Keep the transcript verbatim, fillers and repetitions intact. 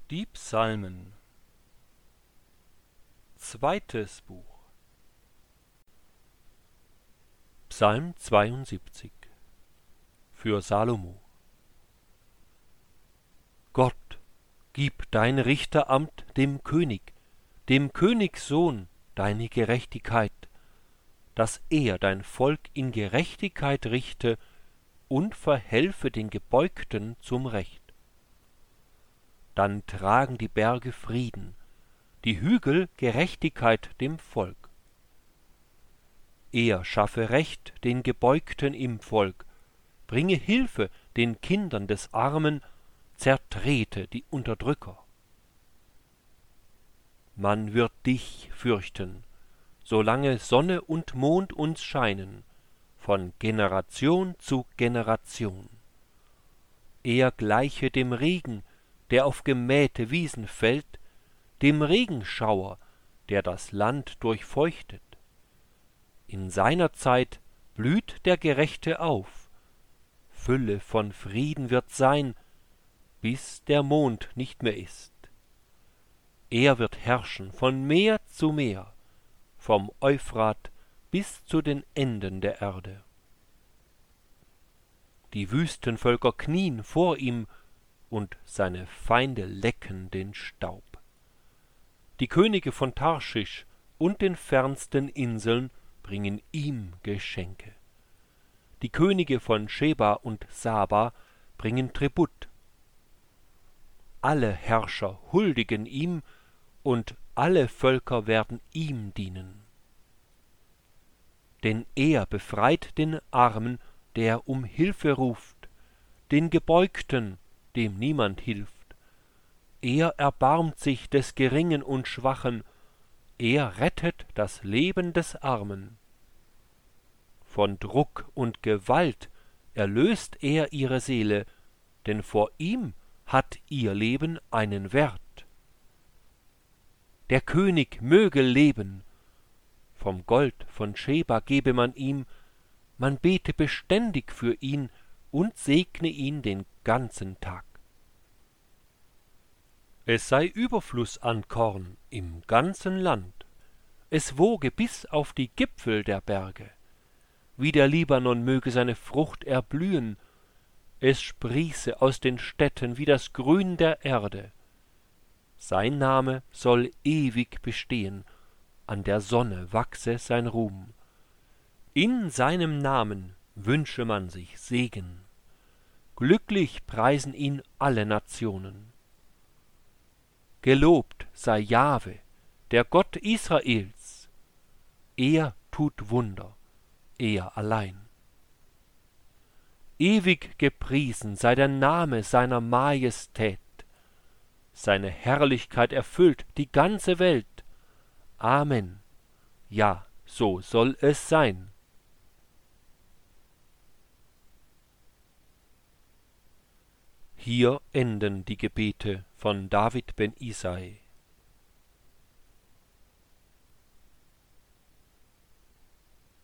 Die Psalmen. Zweites Buch. Psalm zweiundsiebzig. Für Salomo. Gott, gib dein Richteramt dem König, dem Königssohn deine Gerechtigkeit, dass er dein Volk in Gerechtigkeit richte und verhelfe den Gebeugten zum Recht. Dann tragen die Berge Frieden, die Hügel Gerechtigkeit dem Volk. Er schaffe Recht den Gebeugten im Volk, bringe Hilfe den Kindern des Armen, zertrete die Unterdrücker. Man wird dich fürchten, solange Sonne und Mond uns scheinen, von Generation zu Generation. Er gleiche dem Regen, der auf gemähte Wiesen fällt, dem Regenschauer, der das Land durchfeuchtet. In seiner Zeit blüht der Gerechte auf, Fülle von Frieden wird sein, bis der Mond nicht mehr ist. Er wird herrschen von Meer zu Meer, vom Euphrat bis zu den Enden der Erde. Die Wüstenvölker knien vor ihm, und seine Feinde lecken den Staub. Die Könige von Tarschisch und den fernsten Inseln bringen ihm Geschenke. Die Könige von Scheba und Saba bringen Tribut. Alle Herrscher huldigen ihm, und alle Völker werden ihm dienen. Denn er befreit den Armen, der um Hilfe ruft, den Gebeugten, dem niemand hilft. Er erbarmt sich des Geringen und Schwachen, er rettet das Leben des Armen. Von Druck und Gewalt erlöst er ihre Seele, denn vor ihm hat ihr Leben einen Wert. Der König möge leben, vom Gold von Scheba gebe man ihm, man bete beständig für ihn und segne ihn den ganzen Tag. Es sei Überfluss an Korn im ganzen Land, es woge bis auf die Gipfel der Berge. Wie der Libanon möge seine Frucht erblühen, es sprieße aus den Städten wie das Grün der Erde. Sein Name soll ewig bestehen, an der Sonne wachse sein Ruhm. In seinem Namen wünsche man sich Segen. Glücklich preisen ihn alle Nationen. Gelobt sei Jahwe, der Gott Israels. Er tut Wunder, er allein. Ewig gepriesen sei der Name seiner Majestät. Seine Herrlichkeit erfüllt die ganze Welt. Amen. Ja, so soll es sein. Hier enden die Gebete von David ben Isai.